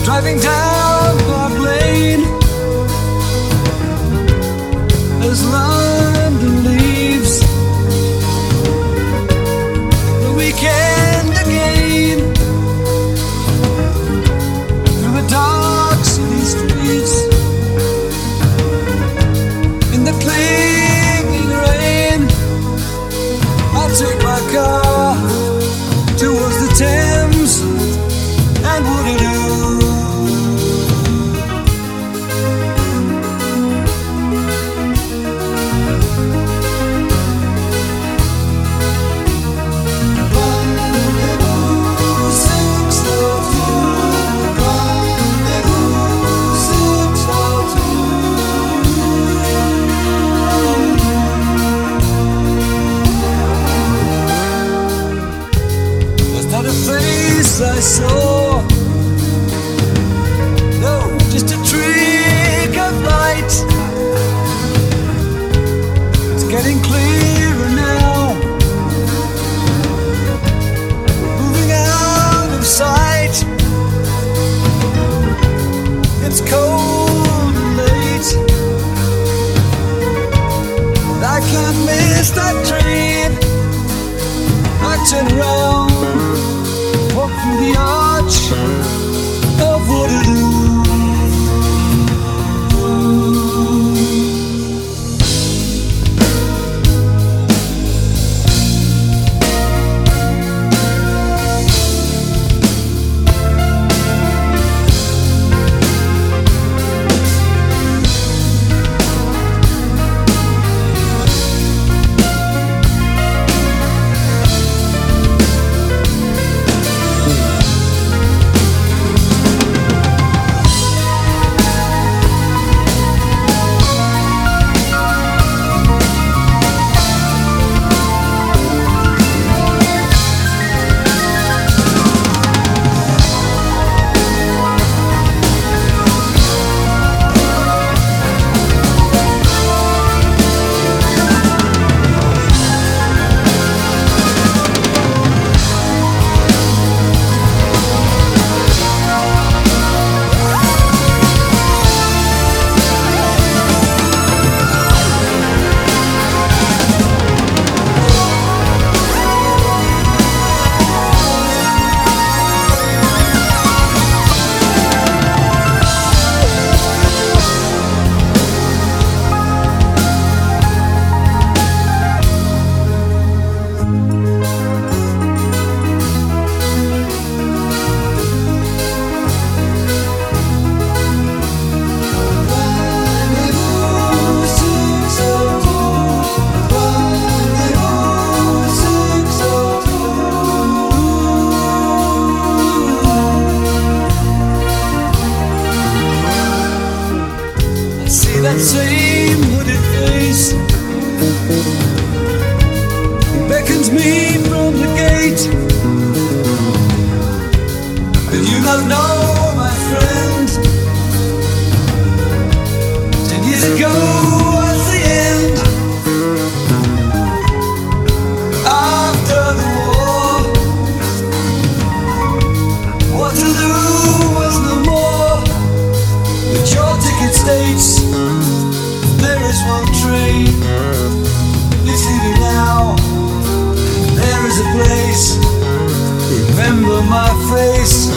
driving down Park Lane as London leaves the weekend again through the dark city streets in the clinging rain. I'll take my car towards the Thames and Waterloo. I saw, no, just a trick of light. It's getting clearer now, moving out of sight. It's cold and late, but I can't miss that train. I turn around, walk through the arch of Waterloo. That same hooded face beckons me from the gate. But you don't know, my friend, 10 years ago was the end. After the war, Waterloo was no more. But your ticket states there is one train, it's leaving now. There is a place, remember my face.